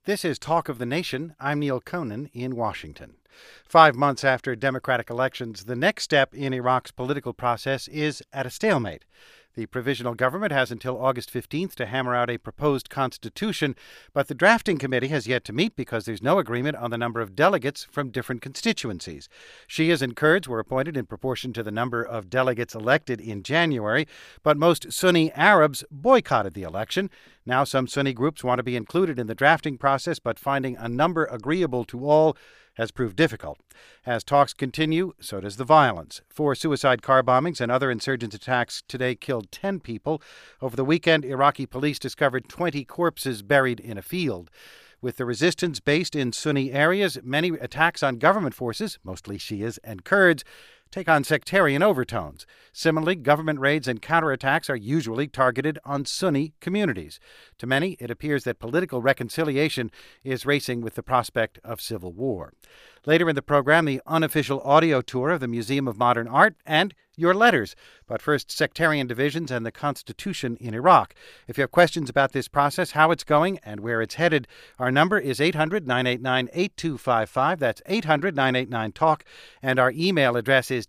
This is Talk of the Nation. I'm Neil Conan in Washington. 5 months after democratic elections, the next step in Iraq's political process is at a stalemate. The provisional government has until August 15th to hammer out a proposed constitution, but the drafting committee has yet to meet because there's no agreement on the number of delegates from different constituencies. Shias and Kurds were appointed in proportion to the number of delegates elected in January, but most Sunni Arabs boycotted the election. Now some Sunni groups want to be included in the drafting process, but finding a number agreeable to all has proved difficult. As talks continue, so does the violence. 4 suicide car bombings and other insurgent attacks today killed 10 people. Over the weekend, Iraqi police discovered 20 corpses buried in a field. With the resistance based in Sunni areas, many attacks on government forces, mostly Shias and Kurds, take on sectarian overtones. Similarly, government raids and counterattacks are usually targeted on Sunni communities. To many, it appears that political reconciliation is racing with the prospect of civil war. Later in the program, the unofficial audio tour of the Museum of Modern Art and your letters. But first, sectarian divisions and the Constitution in Iraq. If you have questions about this process, how it's going, and where it's headed, our number is 800-989-8255. That's 800-989-TALK. And our email address is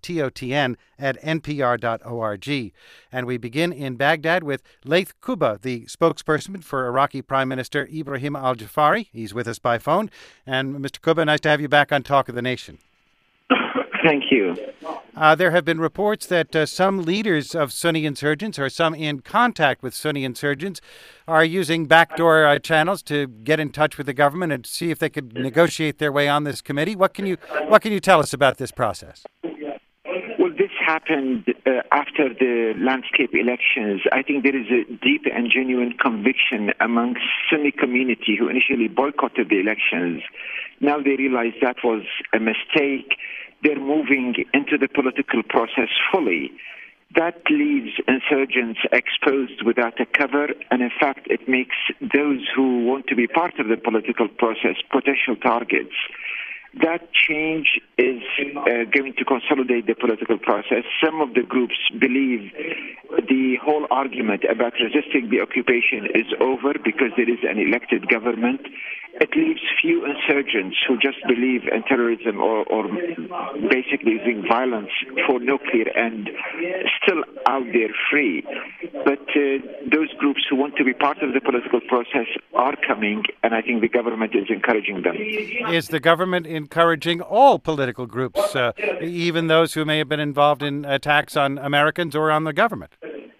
totn@npr.org. And we begin in Baghdad with Laith Kuba, the spokesperson for Iraqi Prime Minister Ibrahim al-Jafari. He's with us by phone. And Mr. Kuba, nice to have you back on Talk of the Nation. Thank you. There have been reports that some leaders of Sunni insurgents or some in contact with Sunni insurgents are using backdoor channels to get in touch with the government and see if they could negotiate their way on this committee. What can you tell us about this process? Well, this happened after the landscape elections. I think there is a deep and genuine conviction among Sunni community who initially boycotted the elections. Now they realize that was a mistake. They're moving into the political process fully. That leaves insurgents exposed without a cover, and in fact, it makes those who want to be part of the political process potential targets. That change is going to consolidate the political process. Some of the groups believe the whole argument about resisting the occupation is over because there is an elected government. It leaves few insurgents who just believe in terrorism or basically using violence for no clear end still out there free. But those groups who want to be part of the political process are coming, and I think the government is encouraging them. Is the government encouraging all political groups, even those who may have been involved in attacks on Americans or on the government?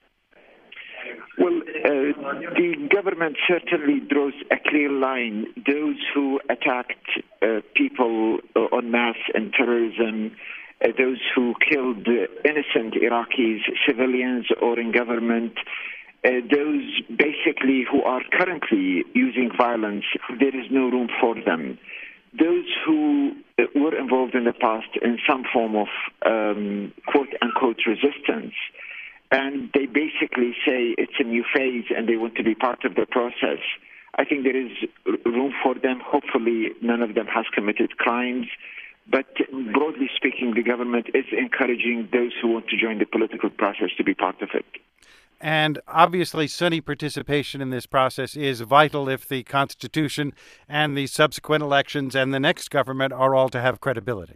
Well, the government certainly draws a clear line. Those who attacked people en masse in terrorism, those who killed innocent Iraqis, civilians or in government, those basically who are currently using violence, there is no room for them. Those who were involved in the past in some form of quote-unquote resistance, and they basically say it's a new phase and they want to be part of the process, I think there is room for them. Hopefully none of them has committed crimes. But broadly speaking, the government is encouraging those who want to join the political process to be part of it. And obviously, Sunni participation in this process is vital if the Constitution and the subsequent elections and the next government are all to have credibility.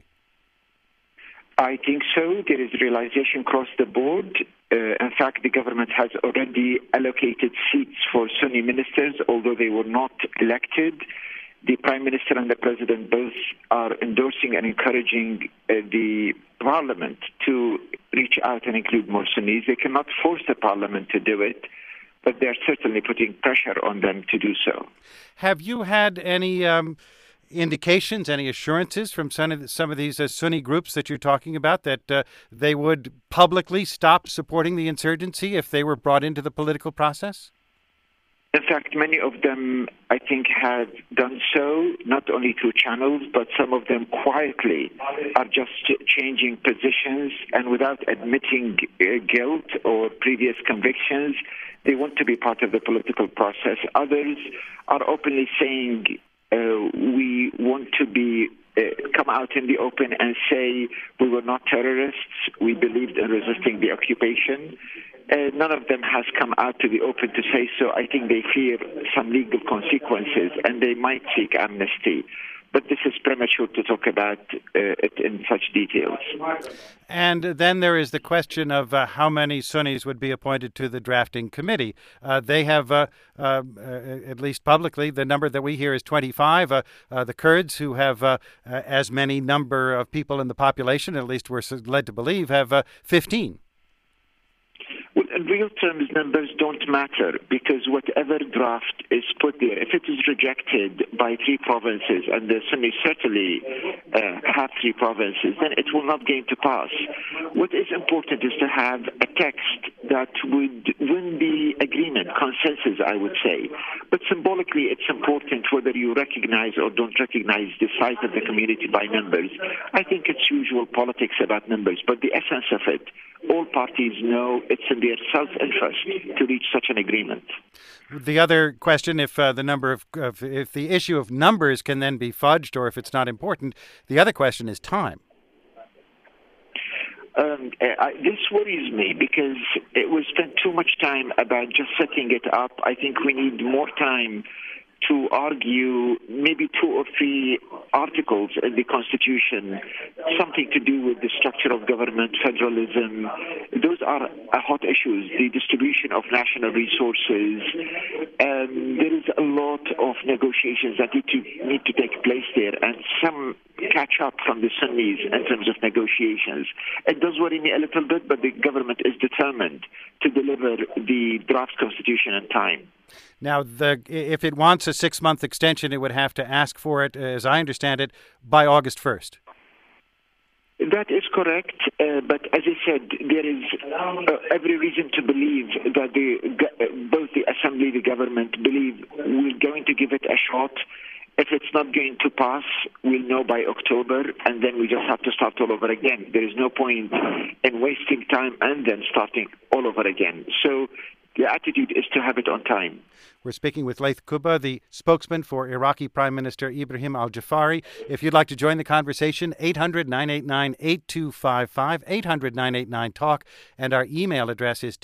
I think so. There is realization across the board. In fact, the government has already allocated seats for Sunni ministers, although they were not elected. The Prime Minister and the President both are endorsing and encouraging the Parliament to reach out and include more Sunnis. They cannot force the Parliament to do it, but they're certainly putting pressure on them to do so. Have you had any indications, any assurances from some of these Sunni groups that you're talking about that they would publicly stop supporting the insurgency if they were brought into the political process? In fact, many of them, I think, have done so, not only through channels, but some of them quietly are just changing positions and without admitting guilt or previous convictions. They want to be part of the political process. Others are openly saying, we want to be come out in the open and say we were not terrorists, we believed in resisting the occupation. None of them has come out to the open to say so. I think they fear some legal consequences, and they might seek amnesty. But this is premature to talk about it in such details. And then there is the question of how many Sunnis would be appointed to the drafting committee. They have, at least publicly, the number that we hear is 25. The Kurds, who have as many number of people in the population, at least we're led to believe, have 15. Well, in real terms, numbers don't matter because whatever draft is put there, if it is rejected by 3 provinces, and the Sunnis certainly have 3 provinces, then it will not gain to pass. What is important is to have a text that would win the agreement, consensus, I would say. But symbolically, it's important whether you recognize or don't recognize the size of the community by numbers. I think it's usual politics about numbers, but the essence of it, all parties know it's in their self-interest to reach such an agreement. The other question, if if the issue of numbers can then be fudged, or if it's not important, the other question is time. This worries me because we spent too much time about just setting it up. I think we need more time to argue maybe 2 or 3 articles in the Constitution, something to do with the structure of government, federalism. Those are hot issues, the distribution of national resources. There is a lot of negotiations that need to take place there, and some catch up from the Sunnis in terms of negotiations. It does worry me a little bit, but the government is determined to deliver the draft Constitution in time. Now, if it wants a 6-month extension, it would have to ask for it, as I understand it, by August 1st. That is correct, but as I said, there is every reason to believe that both the Assembly and the government believe we're going to give it a shot. If it's not going to pass, we'll know by October, and then we just have to start all over again. There is no point in wasting time and then starting all over again. So the attitude is to have it on time. We're speaking with Laith Kubba, the spokesman for Iraqi Prime Minister Ibrahim al-Jafari. If you'd like to join the conversation, 800-989-8255, 800-989-TALK, and our email address is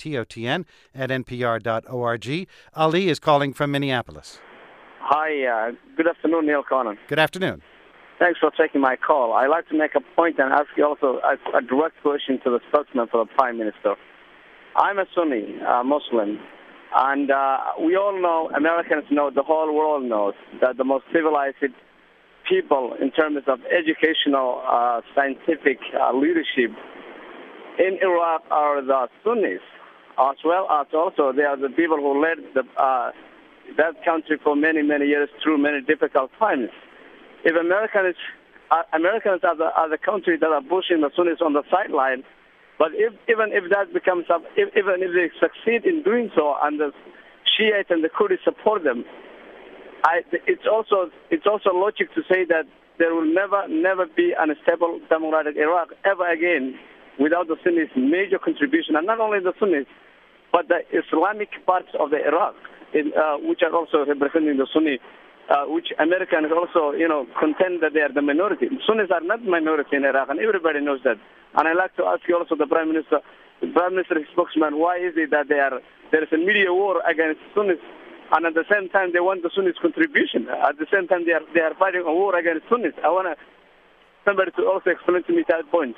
totn@npr.org. Ali is calling from Minneapolis. Hi, good afternoon, Neil Conan. Good afternoon. Thanks for taking my call. I'd like to make a point and ask you also a direct question to the spokesman for the Prime Minister. I'm a Sunni Muslim, and we all know, Americans know, the whole world knows, that the most civilized people in terms of educational, scientific leadership in Iraq are the Sunnis, as well as also they are the people who led that country for many, many years through many difficult times. If Americans are the country that are pushing the Sunnis on the sideline, but even if that becomes up, even if they succeed in doing so, and the Shiites and the Kurds support them, it's also logic to say that there will never be an stable democratic Iraq ever again without the Sunnis' major contribution, and not only the Sunnis, but the Islamic parts of the Iraq, which are also representing the Sunni, which Americans also, contend that they are the minority. Sunnis are not minority in Iraq, and everybody knows that. And I'd like to ask you also, the Prime Minister spokesman, why is it that there is a media war against Sunnis, and at the same time they want the Sunnis' contribution? At the same time they are fighting a war against Sunnis. I want somebody to also explain to me that point.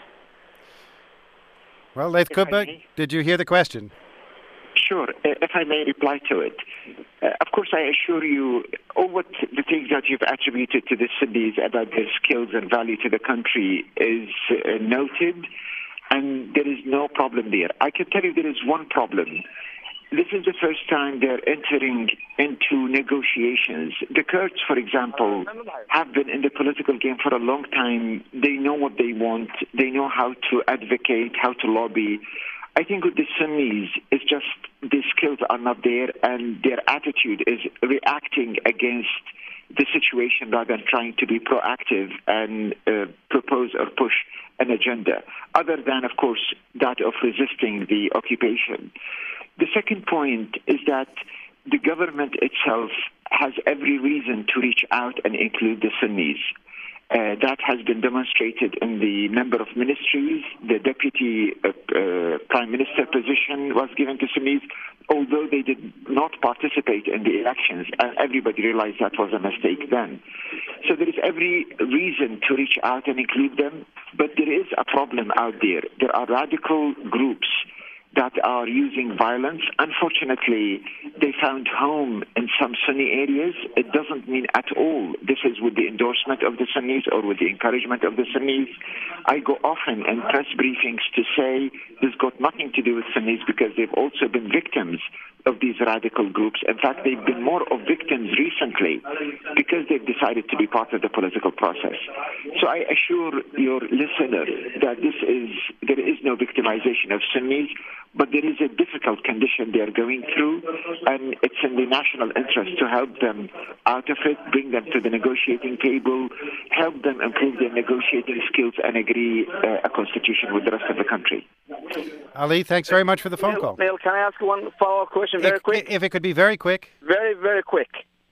Well, Laith Kubba, did you hear the question? Sure. If I may reply to it. Of course, I assure you, all the things that you've attributed to the Sunnis about their skills and value to the country is noted, and there is no problem there. I can tell you there is one problem. This is the first time they're entering into negotiations. The Kurds, for example, have been in the political game for a long time. They know what they want. They know how to advocate, how to lobby. I think with the Sunnis, it's just the skills are not there, and their attitude is reacting against the situation rather than trying to be proactive and propose or push an agenda, other than, of course, that of resisting the occupation. The second point is that the government itself has every reason to reach out and include the Sunnis. That has been demonstrated in the number of ministries. The deputy prime minister position was given to Sunnis, although they did not participate in the elections, and everybody realized that was a mistake then. So there is every reason to reach out and include them, but there is a problem out there. There are radical groups that are using violence. Unfortunately, they found home in some Sunni areas. It doesn't mean at all this is with the endorsement of the Sunnis or with the encouragement of the Sunnis. I go often in press briefings to say this got nothing to do with Sunnis because they've also been victims of these radical groups. In fact, they've been more of victims recently because they've decided to be part of the political process. So I assure your listener that there is no victimization of Sunnis, but there is a difficult condition they are going through, and it's in the national interest to help them out of it, bring them to the negotiating table, help them improve their negotiating skills, and agree a constitution with the rest of the country. Ali, thanks very much for the phone call. Neil, can I ask one follow-up question very quick? If it could be very quick. Very, very quick.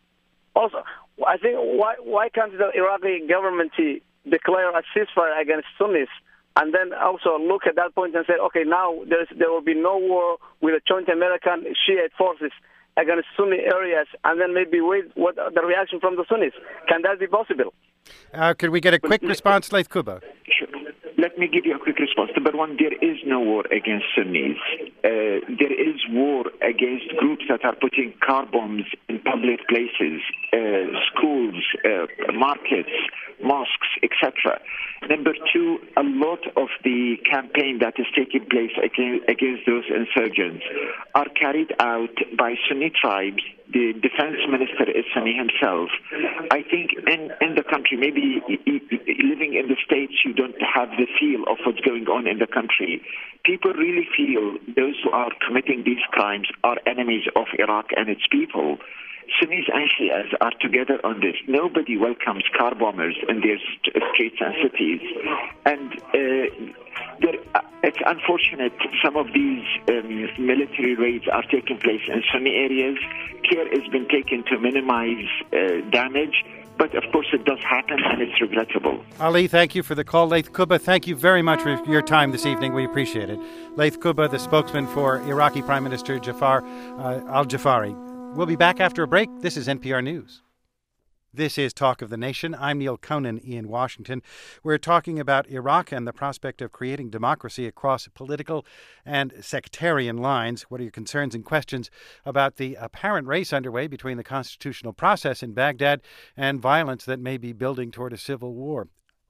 Also, I think why can't the Iraqi government declare a ceasefire against Sunnis and then also look at that point and say, okay, now there will be no war with the joint American Shiite forces against Sunni areas, and then maybe wait what the reaction from the Sunnis. Can that be possible? Could we get a quick response, Laith Kuba? Sure. Let me give you a quick response. Number one, there is no war against Sunnis. There is war against groups that are putting car bombs in public places, schools, markets, mosques, etc. Number two, a lot of the campaign that is taking place against those insurgents are carried out by Sunni tribes. The defense minister is Sunni himself. I think in the country, maybe living in the States, you don't have the feel of what's going on in the country. People really feel those who are committing these crimes are enemies of Iraq and its people. Sunnis and Shias are together on this. Nobody welcomes car bombers in their streets and cities. And it's unfortunate some of these military raids are taking place in Sunni areas. Care has been taken to minimize damage. But, of course, it does happen, and it's regrettable. Ali, thank you for the call. Laith Kuba, thank you very much for your time this evening. We appreciate it. Laith Kuba, the spokesman for Iraqi Prime Minister Jafar al-Jafari. We'll be back after a break. This is NPR News. This is Talk of the Nation. I'm Neil Conan in Washington. We're talking about Iraq and the prospect of creating democracy across political and sectarian lines. What are your concerns and questions about the apparent race underway between the constitutional process in Baghdad and violence that may be building toward a civil war?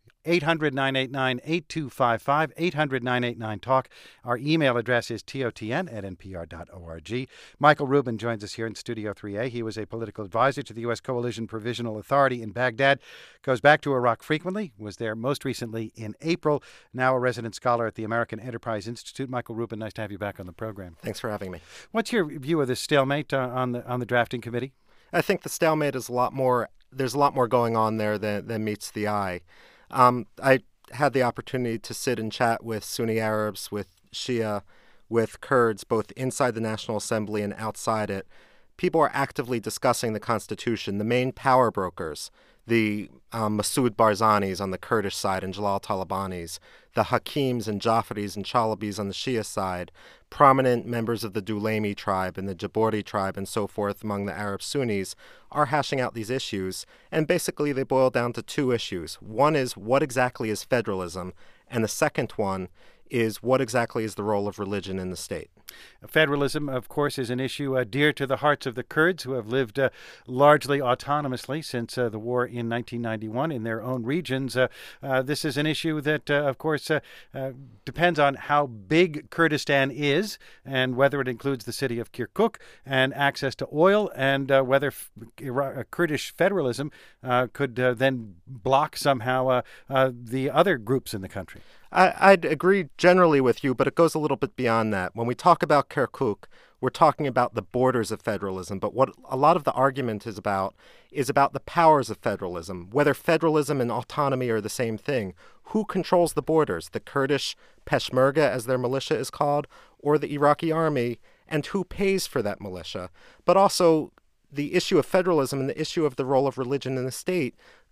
800-989-8255, 800-989-TALK. Our email address is totn@npr.org. Michael Rubin joins us here in Studio 3A. He was a political advisor to the U.S. Coalition Provisional Authority in Baghdad, goes back to Iraq frequently, was there most recently in April, now a resident scholar at the American Enterprise Institute. Michael Rubin, nice to have you back on the program. Thanks for having me. What's your view of this stalemate on the drafting committee? I think the stalemate is there's a lot more going on there than meets the eye. I had the opportunity to sit and chat with Sunni Arabs, with Shia, with Kurds, both inside the National Assembly and outside it. People are actively discussing the Constitution. The main power brokers, the Masoud Barzanis on the Kurdish side and Jalal Talibanis, the Hakims and Jafaris and Chalabis on the Shia side, prominent members of the Dulaimi tribe and the Jabordi tribe and so forth among the Arab Sunnis are hashing out these issues, and basically they boil down to two issues. One is what exactly is federalism, and the second one is what exactly is the role of religion in the state. Federalism, of course, is an issue dear to the hearts of the Kurds, who have lived largely autonomously since the war in 1991 in their own regions. This is an issue that, of course, depends on how big Kurdistan is and whether it includes the city of Kirkuk and access to oil, and whether Kurdish federalism could then block somehow the other groups in the country. I'd agree generally with you, but it goes a little bit beyond that. When we talk about Kirkuk, we're talking about the borders of federalism, but what a lot of the argument is about the powers of federalism, whether federalism and autonomy are the same thing. Who controls the borders, the Kurdish Peshmerga, as their militia is called, or the Iraqi army, and who pays for that militia? But also the issue of federalism and the issue of the role of religion in the state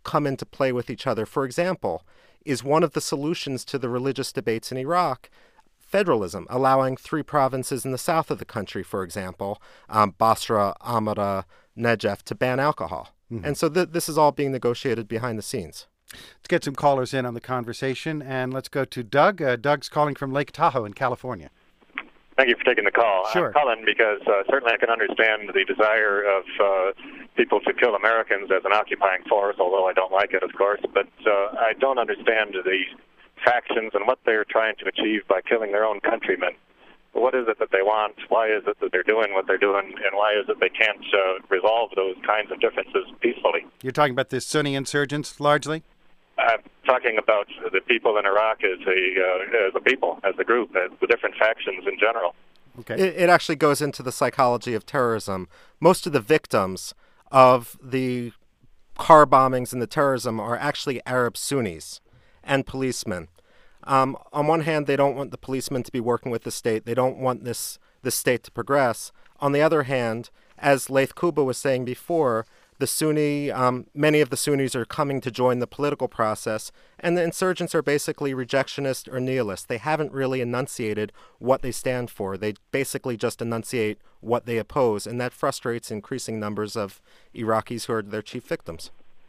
come into play with each other. For example, is one of the solutions to the religious debates in Iraq federalism, allowing 3 provinces in the south of the country, for example, Basra, Amara, Najaf, to ban alcohol. Mm-hmm. And so this is all being negotiated behind the scenes. Let's get some callers in on the conversation, and let's go to Doug. Doug's calling from Lake Tahoe in California. Thank you for taking the call. Sure. I'm calling because certainly I can understand the desire of people to kill Americans as an occupying force, although I don't like it, of course. But I don't understand the factions and what they're trying to achieve by killing their own countrymen. What is it that they want? Why is it that they're doing what they're doing? And why is it they can't resolve those kinds of differences peacefully? You're talking about the Sunni insurgents, largely? I'm talking about the people in Iraq as a people, as a group, as the different factions in general. Okay. It actually goes into the psychology of terrorism. Most of the victims of the car bombings and the terrorism are actually Arab Sunnis and policemen. On one hand, they don't want the policemen to be working with the state. They don't want this state to progress. On the other hand, as Laith Kuba was saying before, the Sunni, many of the Sunnis are coming to join the political process, and the insurgents are basically rejectionist or nihilist. They haven't really enunciated what they stand for. They basically just enunciate what they oppose, and that frustrates increasing numbers of Iraqis who are their chief victims.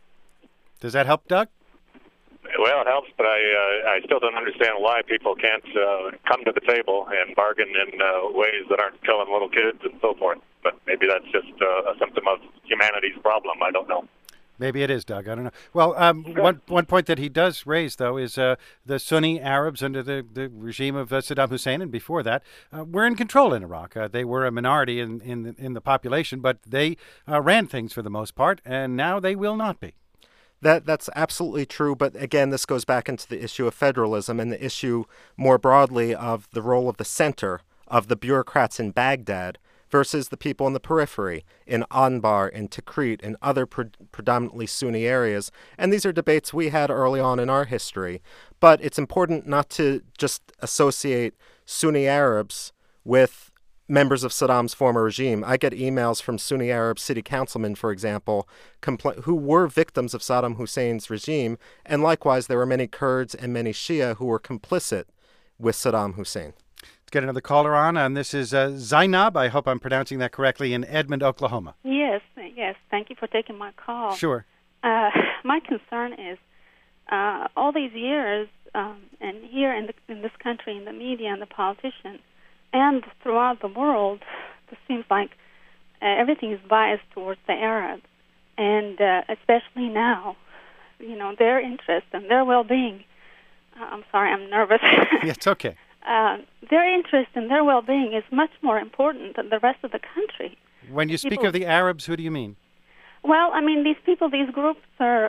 Does that help, Doug? Well, it helps, but I still don't understand why people can't come to the table and bargain in ways that aren't killing little kids and so forth. But maybe that's just a symptom of humanity's problem. I don't know. Maybe it is, Doug. I don't know. Well, one point that he does raise, though, is the Sunni Arabs under the regime of Saddam Hussein, and before that, were in control in Iraq. They were a minority in the population, but they ran things for the most part, and now they will not be. That's absolutely true, but again, this goes back into the issue of federalism and the issue more broadly of the role of the center, of the bureaucrats in Baghdad versus the people in the periphery, in Anbar, in Tikrit, in other predominantly Sunni areas. And these are debates we had early on in our history. But it's important not to just associate Sunni Arabs with members of Saddam's former regime. I get emails from Sunni Arab city councilmen, for example, who were victims of Saddam Hussein's regime, and likewise there were many Kurds and many Shia who were complicit with Saddam Hussein. Let's get another caller on, and this is Zainab. I hope I'm pronouncing that correctly, in Edmond, Oklahoma. Yes. Thank you for taking my call. Sure. My concern is all these years, and here in this country, in the media and the politicians, and throughout the world, it seems like everything is biased towards the Arabs, and especially now, their interest and their well-being. I'm sorry, I'm nervous. Yeah, it's okay. Their interest and their well-being is much more important than the rest of the country. When you speak of the Arabs, who do you mean? Well, I mean, these groups are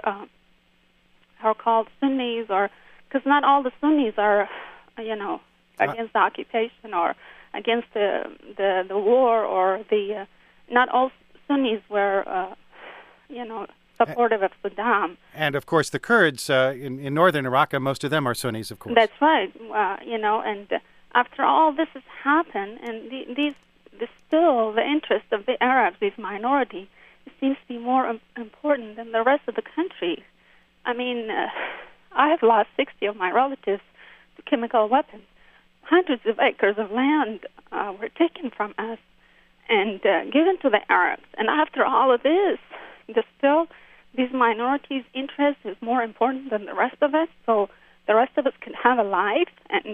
called Sunnis, because not all the Sunnis are, against the occupation or against the war, or not all Sunnis were, supportive of Saddam. And of course, the Kurds in northern Iraq, most of them are Sunnis, of course. That's right. And after all this has happened, and still the interest of the Arabs, these minority, seems to be more important than the rest of the country. I mean, I have lost 60 of my relatives to chemical weapons. Hundreds of acres of land were taken from us and given to the Arabs. And after all of this, still these minorities' interest is more important than the rest of us, so the rest of us can have a life, and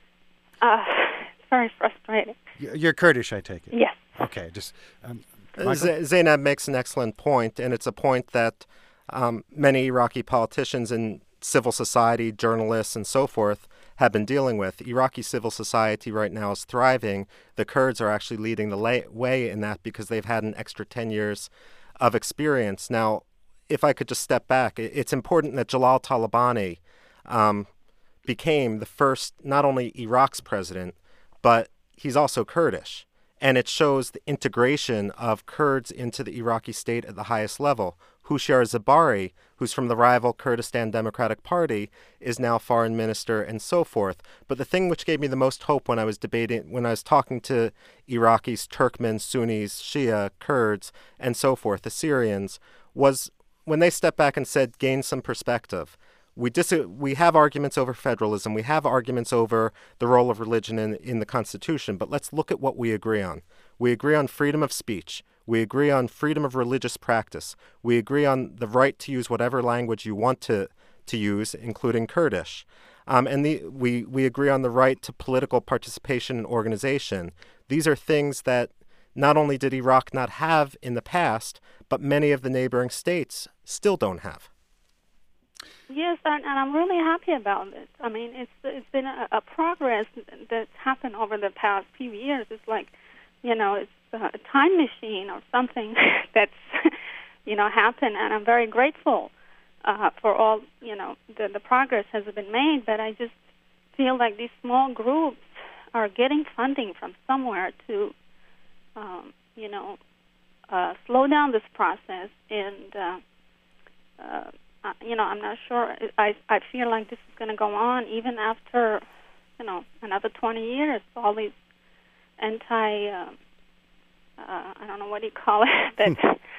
it's very frustrating. You're Kurdish, I take it? Yes. Okay, just... Zainab makes an excellent point, and it's a point that many Iraqi politicians and civil society, journalists, and so forth have been dealing with. Iraqi civil society right now is thriving. The Kurds are actually leading the way in that because they've had an extra 10 years of experience. Now, if I could just step back, it's important that Jalal Talabani became the first, not only Iraq's president, but he's also Kurdish. And it shows the integration of Kurds into the Iraqi state at the highest level. Hushyar Zabari, who's from the rival Kurdistan Democratic Party, is now foreign minister and so forth. But the thing which gave me the most hope when I was talking to Iraqis, Turkmens, Sunnis, Shia, Kurds, and so forth, the Syrians, was when they stepped back and said, gain some perspective. We have arguments over federalism. We have arguments over the role of religion in the Constitution. But let's look at what we agree on. We agree on freedom of speech. We agree on freedom of religious practice. We agree on the right to use whatever language you want to use, including Kurdish. We agree on the right to political participation and organization. These are things that not only did Iraq not have in the past, but many of the neighboring states still don't have. Yes, and I'm really happy about this. I mean, it's been a progress that's happened over the past few years. It's like, it's a time machine or something that's, happened, and I'm very grateful for all, the progress has been made, but I just feel like these small groups are getting funding from somewhere to, slow down this process, and, I'm not sure. I feel like this is going to go on even after, another 20 years. All these I don't know what you call it,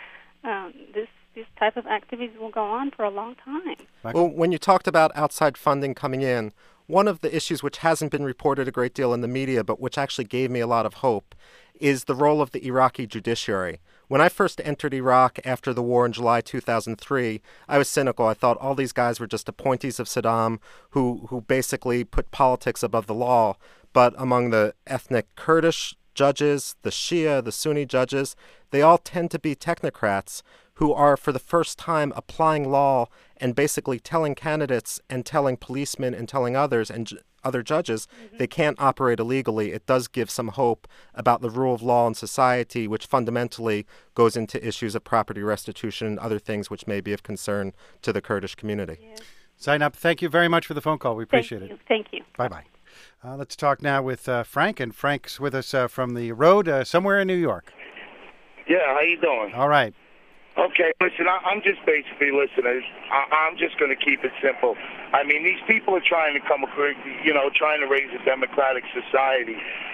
that this type of activities will go on for a long time. Well, when you talked about outside funding coming in, one of the issues which hasn't been reported a great deal in the media, but which actually gave me a lot of hope, is the role of the Iraqi judiciary. When I first entered Iraq after the war in July 2003, I was cynical. I thought all these guys were just appointees of Saddam who basically put politics above the law. But among the ethnic Kurdish judges, the Shia, the Sunni judges, they all tend to be technocrats who are for the first time applying law and basically telling candidates and telling policemen and telling others and other judges they can't operate illegally. It does give some hope about the rule of law in society, which fundamentally goes into issues of property restitution and other things which may be of concern to the Kurdish community. Yes. Zainab, thank you very much for the phone call. We appreciate it. Thank you. Bye-bye. Let's talk now with Frank, and Frank's with us from the road somewhere in New York. Yeah, how you doing? All right. Okay, listen, I'm just basically listening. I'm just going to keep it simple. I mean, these people are trying to trying to raise a democratic society.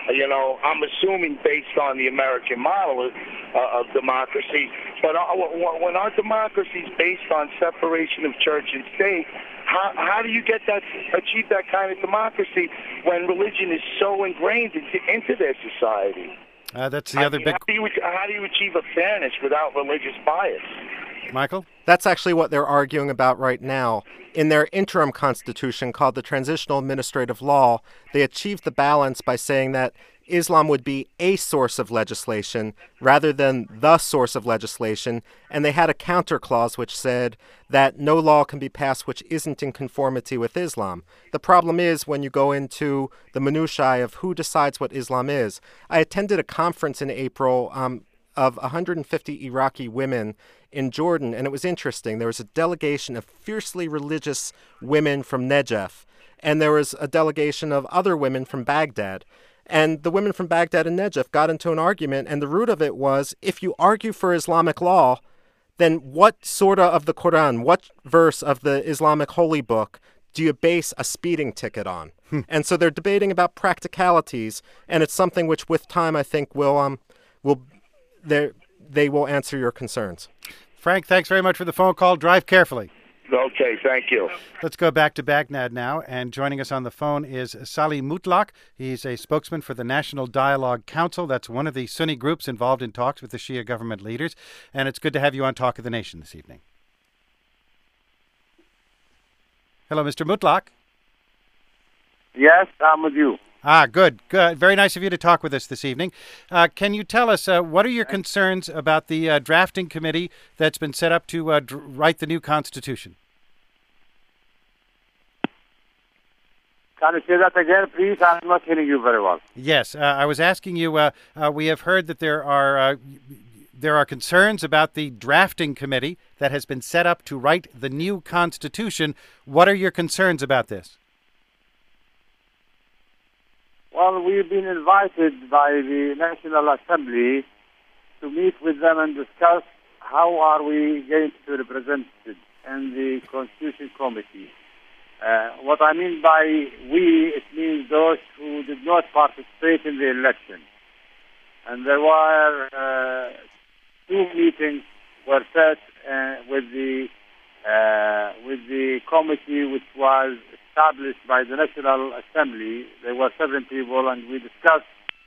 I'm assuming based on the American model of democracy. But when our democracy is based on separation of church and state, how do you achieve that kind of democracy when religion is so ingrained into their society? That's the other big... How do you achieve a fairness without religious bias? Michael? That's actually what they're arguing about right now. In their interim constitution called the Transitional Administrative Law, they achieved the balance by saying that Islam would be a source of legislation rather than the source of legislation, and they had a counter clause which said that no law can be passed which isn't in conformity with Islam. The problem is when you go into the minutiae of who decides what Islam is. I attended a conference in April of 150 Iraqi women in Jordan, and it was interesting. There was a delegation of fiercely religious women from Najaf, and there was a delegation of other women from Baghdad. And the women from Baghdad and Najaf got into an argument, and the root of it was, if you argue for Islamic law, then what surah of the Quran, what verse of the Islamic holy book do you base a speeding ticket on? And so they're debating about practicalities, and it's something which with time I think they will answer your concerns. Frank, thanks very much for the phone call. Drive carefully. Okay, thank you. Let's go back to Baghdad now, and joining us on the phone is Salih Mutlaq. He's a spokesman for the National Dialogue Council. That's one of the Sunni groups involved in talks with the Shia government leaders, and it's good to have you on Talk of the Nation this evening. Hello, Mr. Mutlaq. Yes, I'm with you. Good. Very nice of you to talk with us this evening. Can you tell us what are your concerns about the drafting committee that's been set up to write the new Constitution? Can you say that again, please? I'm not hearing you very well. Yes, I was asking you, we have heard that there are concerns about the drafting committee that has been set up to write the new Constitution. What are your concerns about this? Well, we've been invited by the National Assembly to meet with them and discuss how are we going to be represented in the Constitution Committee. What I mean by we, it means those who did not participate in the election. And there were two meetings were set with the committee which was established by the National Assembly. There were 7 people, and we discussed.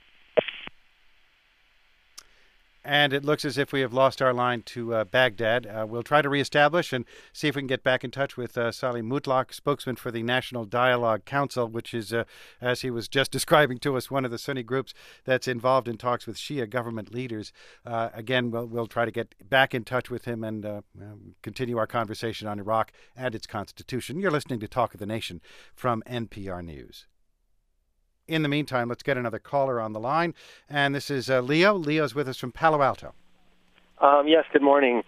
And it looks as if we have lost our line to Baghdad. We'll try to reestablish and see if we can get back in touch with Salih Mutlaq, spokesman for the National Dialogue Council, which is, as he was just describing to us, one of the Sunni groups that's involved in talks with Shia government leaders. Again, we'll try to get back in touch with him and continue our conversation on Iraq and its constitution. You're listening to Talk of the Nation from NPR News. In the meantime, let's get another caller on the line. And this is Leo. Leo's with us from Palo Alto. Yes, good morning.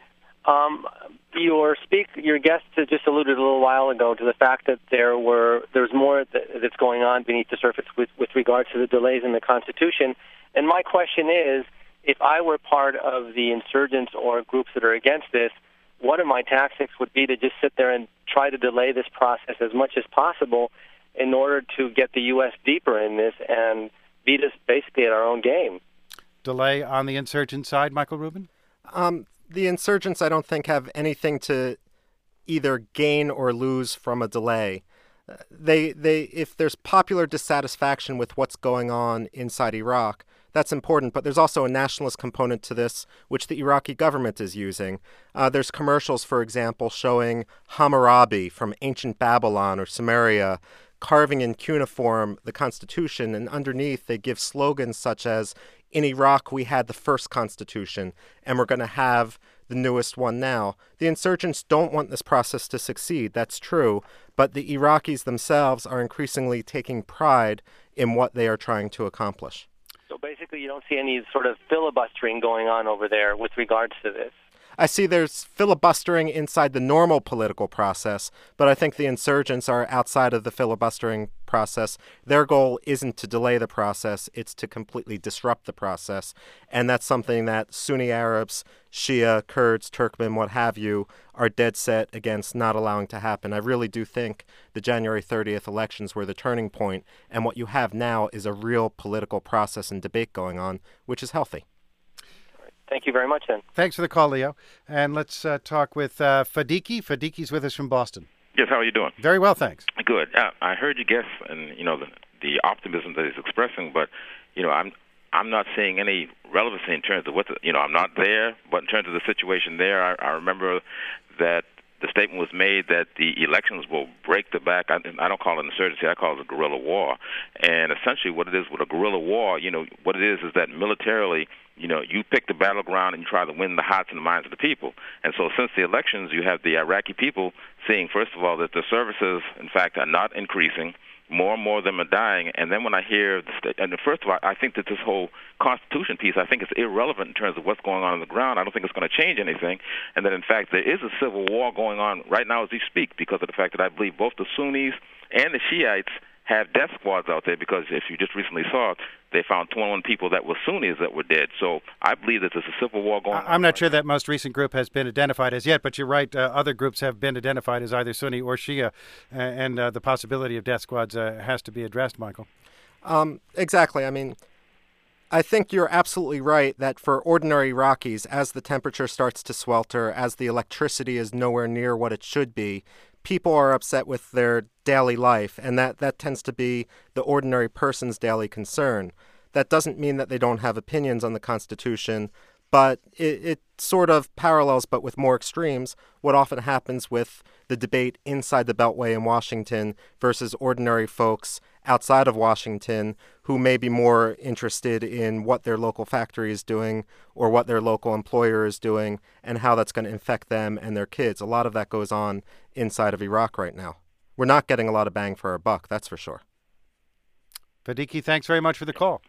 Your guest just alluded a little while ago to the fact that there's more that's going on beneath the surface with regard to the delays in the Constitution. And my question is, if I were part of the insurgents or groups that are against this, one of my tactics would be to just sit there and try to delay this process as much as possible in order to get the U.S. deeper in this and beat us basically at our own game. Delay on the insurgent side, Michael Rubin? The insurgents, I don't think, have anything to either gain or lose from a delay. If there's popular dissatisfaction with what's going on inside Iraq, that's important, but there's also a nationalist component to this, which the Iraqi government is using. There's commercials, for example, showing Hammurabi from ancient Babylon or Sumeria carving in cuneiform the Constitution, and underneath they give slogans such as, "In Iraq we had the first Constitution, and we're going to have the newest one now." The insurgents don't want this process to succeed, that's true, but the Iraqis themselves are increasingly taking pride in what they are trying to accomplish. So basically you don't see any sort of filibustering going on over there with regards to this? I see there's filibustering inside the normal political process, but I think the insurgents are outside of the filibustering process. Their goal isn't to delay the process, it's to completely disrupt the process. And that's something that Sunni Arabs, Shia, Kurds, Turkmen, what have you, are dead set against not allowing to happen. I really do think the January 30th elections were the turning point, and what you have now is a real political process and debate going on, which is healthy. Thank you very much, then. Thanks for the call, Leo. And let's talk with Fadiki. Fadiki's with us from Boston. Yes, how are you doing? Very well, thanks. Good. I heard your guess and, the optimism that he's expressing, but, I'm not seeing any relevancy in terms of I'm not there, but in terms of the situation there, I remember that the statement was made that the elections will break the back. I don't call it insurgency. I call it a guerrilla war. And essentially what it is with a guerrilla war, what it is that militarily, you pick the battleground and you try to win the hearts and the minds of the people. And so since the elections, you have the Iraqi people seeing, first of all, that the services, in fact, are not increasing. More and more of them are dying. And then when I hear first of all, I think that this whole Constitution piece, I think it's irrelevant in terms of what's going on the ground. I don't think it's going to change anything. And that, in fact, there is a civil war going on right now as we speak because of the fact that I believe both the Sunnis and the Shiites have death squads out there because if you just recently saw it, they found 21 people that were Sunnis that were dead. So I believe that there's a civil war going on. I'm not sure that most recent group has been identified as yet, but you're right. Other groups have been identified as either Sunni or Shia, and the possibility of death squads has to be addressed, Michael. Exactly. I mean, I think you're absolutely right that for ordinary Iraqis, as the temperature starts to swelter, as the electricity is nowhere near what it should be, people are upset with their daily life, and that tends to be the ordinary person's daily concern. That doesn't mean that they don't have opinions on the Constitution, but it sort of parallels, but with more extremes, what often happens with the debate inside the Beltway in Washington versus ordinary folks outside of Washington who may be more interested in what their local factory is doing or what their local employer is doing and how that's going to affect them and their kids. A lot of that goes on inside of Iraq right now. We're not getting a lot of bang for our buck, that's for sure. Fadiki, thanks very much for the call.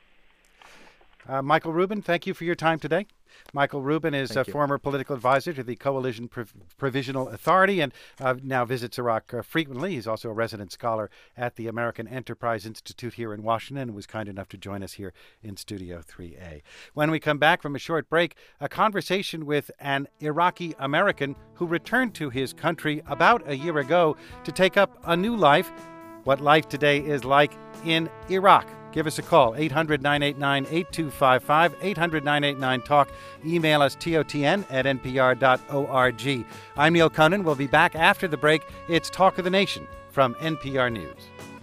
Michael Rubin, thank you for your time today. Michael Rubin is a former political advisor to the Coalition Provisional Authority and now visits Iraq frequently. He's also a resident scholar at the American Enterprise Institute here in Washington and was kind enough to join us here in Studio 3A. When we come back from a short break, a conversation with an Iraqi American who returned to his country about a year ago to take up a new life, what life today is like in Iraq. Give us a call, 800-989-8255, 800-989-TALK. Email us, totn@npr.org. I'm Neil Conan. We'll be back after the break. It's Talk of the Nation from NPR News.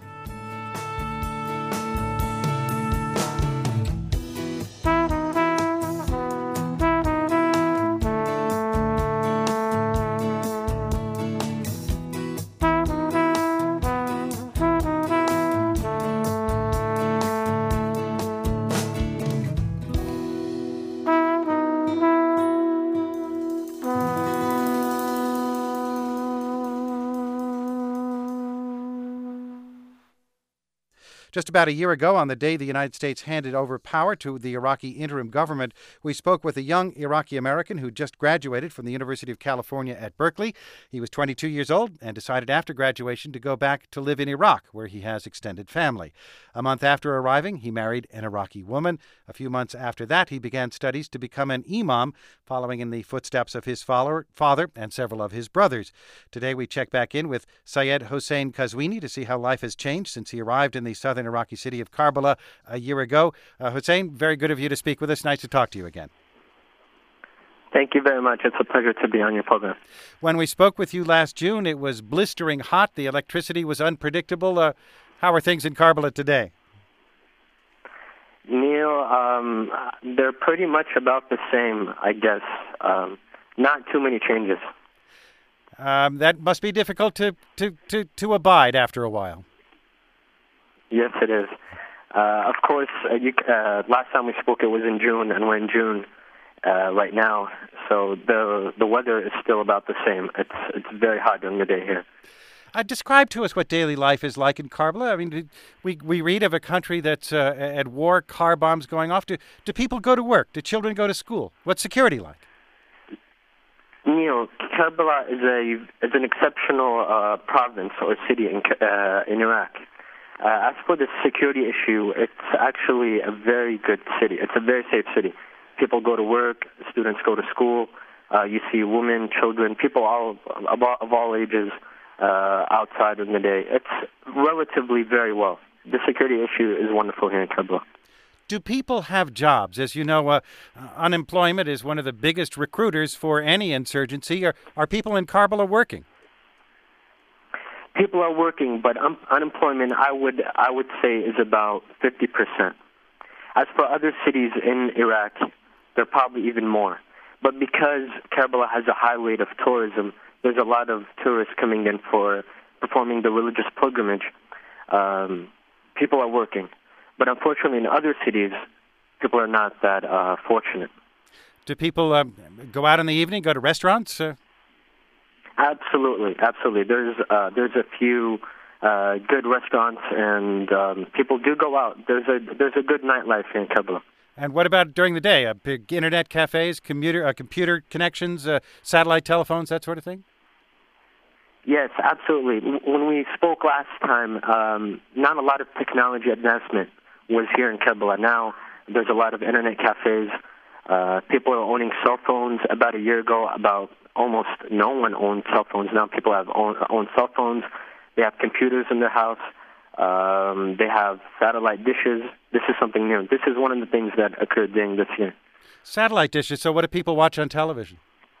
Just about a year ago, on the day the United States handed over power to the Iraqi interim government, we spoke with a young Iraqi American who just graduated from the University of California at Berkeley. He was 22 years old and decided after graduation to go back to live in Iraq, where he has extended family. A month after arriving, he married an Iraqi woman. A few months after that, he began studies to become an imam, following in the footsteps of his father and several of his brothers. Today, we check back in with Syed Hossein Kazwini to see how life has changed since he arrived in the southern Iraqi city of Karbala a year ago. Hossein, very good of you to speak with us. Nice to talk to you again. Thank you very much. It's a pleasure to be on your program. When we spoke with you last June, it was blistering hot. The electricity was unpredictable. How are things in Karbala today? Neil, they're pretty much about the same, I guess. Not too many changes. That must be difficult to abide after a while. Yes, it is. Of course, last time we spoke, it was in June, and we're in June right now. So the weather is still about the same. It's very hot during the day here. Describe to us what daily life is like in Karbala. I mean, we read of a country that's at war, car bombs going off. Do people go to work? Do children go to school? What's security like? Neil, Karbala is an exceptional province or city in Iraq. As for the security issue, it's actually a very good city. It's a very safe city. People go to work, students go to school. You see women, children, people of all ages outside in the day. It's relatively very well. The security issue is wonderful here in Karbala. Do people have jobs? As you know, unemployment is one of the biggest recruiters for any insurgency. Are people in Karbala working? People are working, but unemployment, I would say, is about 50%. As for other cities in Iraq, they're probably even more. But because Karbala has a high rate of tourism, there's a lot of tourists coming in for performing the religious pilgrimage. People are working. But unfortunately, in other cities, people are not that fortunate. Do people go out in the evening, go to restaurants? Absolutely. There's a few good restaurants, and people do go out. There's a good nightlife in Karbala. And what about during the day? Big internet cafes, computer connections, satellite telephones, that sort of thing? Yes, absolutely. When we spoke last time, not a lot of technology advancement was here in Karbala. Now there's a lot of internet cafes. People are owning cell phones. About a year ago, almost no one owned cell phones. Now people own cell phones. They have computers in their house. They have satellite dishes. This is something new. This is one of the things that occurred during this year. Satellite dishes. So what do people watch on television?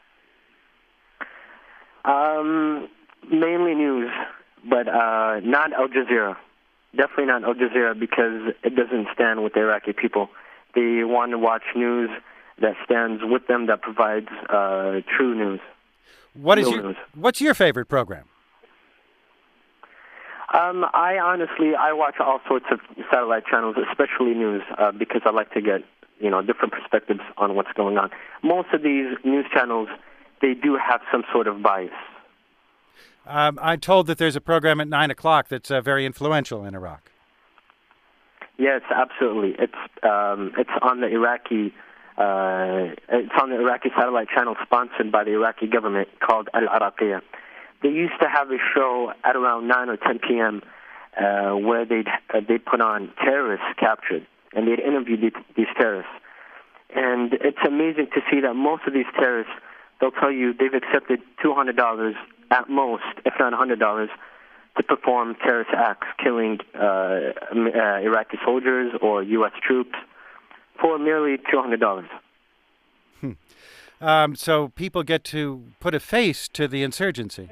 Mainly news, but not Al Jazeera. Definitely not Al Jazeera, because it doesn't stand with the Iraqi people. They want to watch news that stands with them, that provides true news. What's your favorite program? I watch all sorts of satellite channels, especially news, because I like to get different perspectives on what's going on. Most of these news channels, they do have some sort of bias. I'm told that there's a program at 9 o'clock that's very influential in Iraq. Yes, absolutely. It's on the Iraqi satellite channel sponsored by the Iraqi government called Al Araqiya. They used to have a show at around 9 or 10 p.m. Where they'd put on terrorists captured, and they'd interview these terrorists. And it's amazing to see that most of these terrorists, they'll tell you they've accepted $200 at most, if not $100, to perform terrorist acts, killing Iraqi soldiers or U.S. troops for merely $200. So people get to put a face to the insurgency.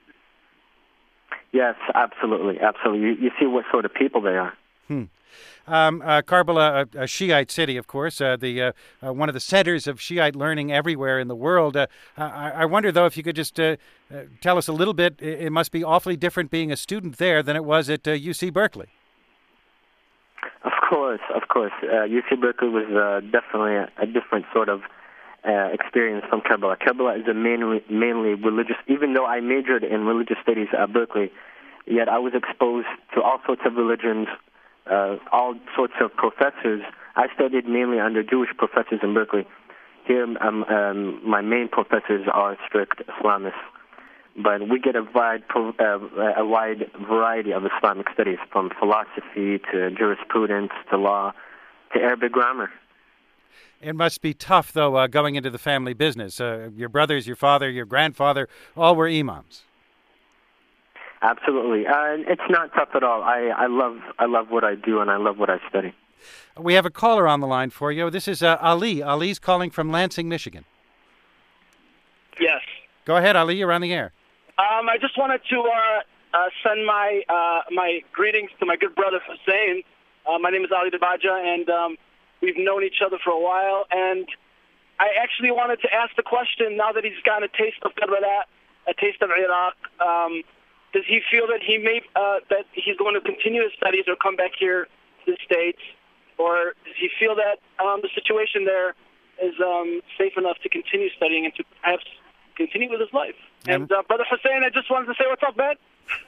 Yes, absolutely. You see what sort of people they are. Karbala, a Shiite city, of course, one of the centers of Shiite learning everywhere in the world. I wonder, though, if you could just tell us a little bit. It must be awfully different being a student there than it was at UC Berkeley. Of course. UC Berkeley was definitely a different sort of experience from Karbala. Karbala is a mainly religious, even though I majored in religious studies at Berkeley, yet I was exposed to all sorts of religions, all sorts of professors. I studied mainly under Jewish professors in Berkeley. Here, my main professors are strict Islamists, but we get a wide variety of Islamic studies, from philosophy to jurisprudence to law to Arabic grammar. It must be tough, though, going into the family business. Your brothers, your father, your grandfather, all were imams. Absolutely. It's not tough at all. I love what I do, and I love what I study. We have a caller on the line for you. This is Ali. Ali's calling from Lansing, Michigan. Yes. Go ahead, Ali. You're on the air. I just wanted to send my greetings to my good brother Hussein. My name is Ali Dabaja, and we've known each other for a while. And I actually wanted to ask the question, now that he's gotten a taste of Karbala, a taste of Iraq, does he feel that that he's going to continue his studies or come back here to the States? Or does he feel that the situation there is safe enough to continue studying and to perhaps continue with his life? And Brother Hussein, I just wanted to say, what's up, man?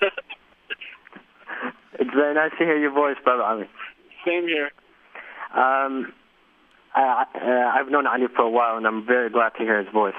It's very nice to hear your voice, Brother Ali. Same here. I've known Ali for a while, and I'm very glad to hear his voice.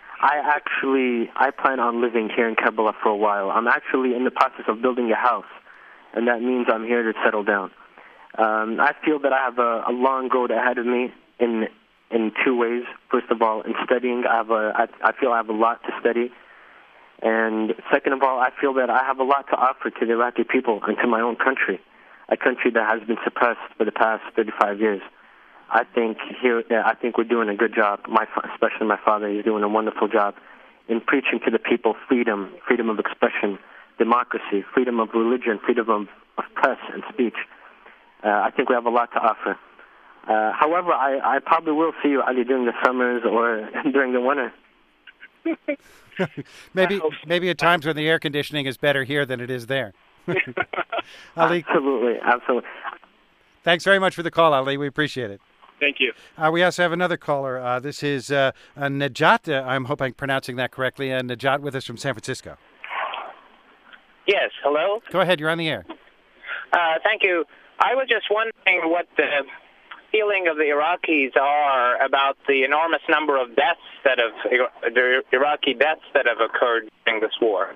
I plan on living here in Karbala for a while. I'm actually in the process of building a house, and that means I'm here to settle down. I feel that I have a long road ahead of me in two ways. First of all, in studying, I feel I have a lot to study. And second of all, I feel that I have a lot to offer to the Iraqi people and to my own country, a country that has been suppressed for the past 35 years. I think we're doing a good job. Especially my father, is doing a wonderful job in preaching to the people freedom of expression, democracy, freedom of religion, freedom of press and speech. I think we have a lot to offer. However, I probably will see you either during the summers or during the winter. maybe at times when the air conditioning is better here than it is there. Ali, absolutely. Thanks very much for the call, Ali. We appreciate it. Thank you. We also have another caller. This is Najat. I hope I'm pronouncing that correctly. Najat with us from San Francisco. Yes, hello? Go ahead, you're on the air. Thank you. I was just wondering what the feeling of the Iraqis are about the enormous number of deaths the Iraqi deaths that have occurred during this war.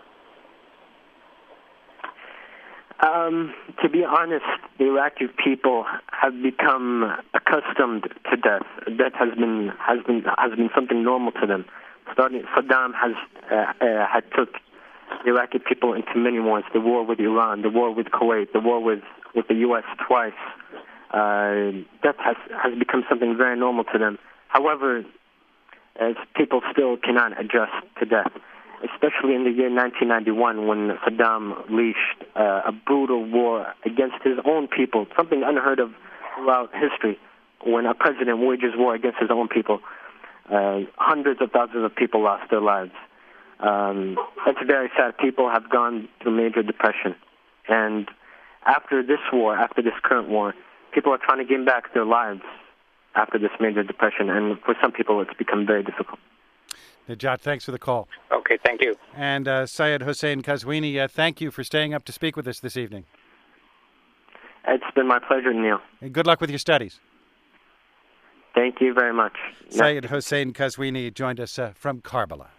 To be honest, the Iraqi people have become accustomed to death. Death has been something normal to them. Saddam had took the Iraqi people into many wars. The war with Iran, the war with Kuwait, the war with the U.S. twice. Death has become something very normal to them. However, as people still cannot adjust to death, especially in the year 1991 when Saddam leashed a brutal war against his own people, something unheard of throughout history. When a president wages war against his own people, hundreds of thousands of people lost their lives. It's very sad. People have gone through major depression. And after this war, after this current war, people are trying to gain back their lives after this major depression. And for some people, it's become very difficult. Najat, thanks for the call. Okay, thank you. And Syed Hossein Kazwini, thank you for staying up to speak with us this evening. It's been my pleasure, Neil. And good luck with your studies. Thank you very much. Syed Hossein Kazwini joined us from Karbala.